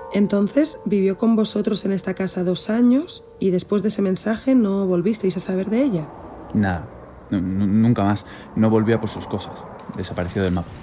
Entonces vivió con vosotros en esta casa 2 años y después de ese mensaje no volvisteis a saber de ella. Nada, nunca más. No volvía por sus cosas. Desapareció del mapa.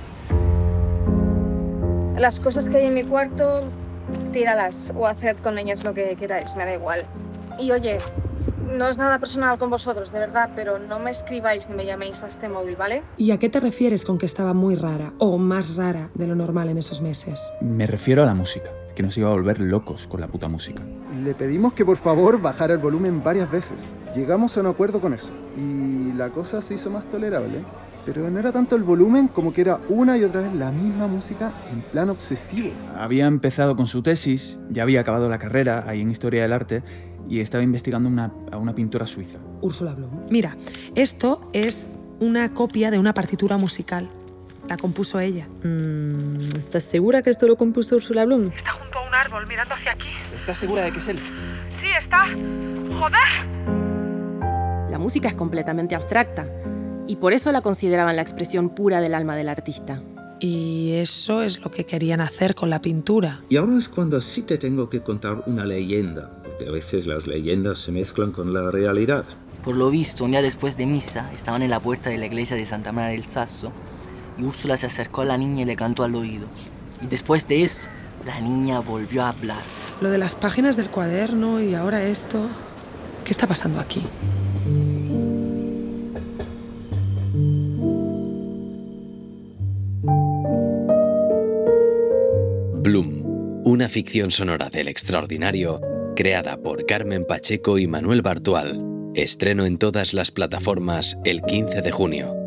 Las cosas que hay en mi cuarto, tíralas o haced con ellas lo que queráis, me da igual. Y oye, no es nada personal con vosotros, de verdad, pero no me escribáis ni me llaméis a este móvil, ¿vale? ¿Y a qué te refieres con que estaba muy rara o más rara de lo normal en esos meses? Me refiero a la música, que nos iba a volver locos con la puta música. Le pedimos que por favor bajara el volumen varias veces. Llegamos a un acuerdo con eso y la cosa se hizo más tolerable. Pero no era tanto el volumen como que era una y otra vez la misma música en plan obsesivo. Había empezado con su tesis, ya había acabado la carrera ahí en Historia del Arte y estaba investigando a una pintora suiza. Úrsula Blum. Mira, esto es una copia de una partitura musical. La compuso ella. ¿Estás segura que esto lo compuso Úrsula Blum? Está junto a un árbol mirando hacia aquí. ¿Estás segura de que es él? Sí, está. ¡Joder! La música es completamente abstracta y por eso la consideraban la expresión pura del alma del artista. Y eso es lo que querían hacer con la pintura. Y ahora es cuando sí te tengo que contar una leyenda, porque a veces las leyendas se mezclan con la realidad. Por lo visto, un día después de misa, estaban en la puerta de la iglesia de Santa María del Sasso y Úrsula se acercó a la niña y le cantó al oído. Y después de eso, la niña volvió a hablar. Lo de las páginas del cuaderno y ahora esto... ¿Qué está pasando aquí? Bloom, una ficción sonora del extraordinario, creada por Carmen Pacheco y Manuel Bartual. Estreno en todas las plataformas el 15 de junio.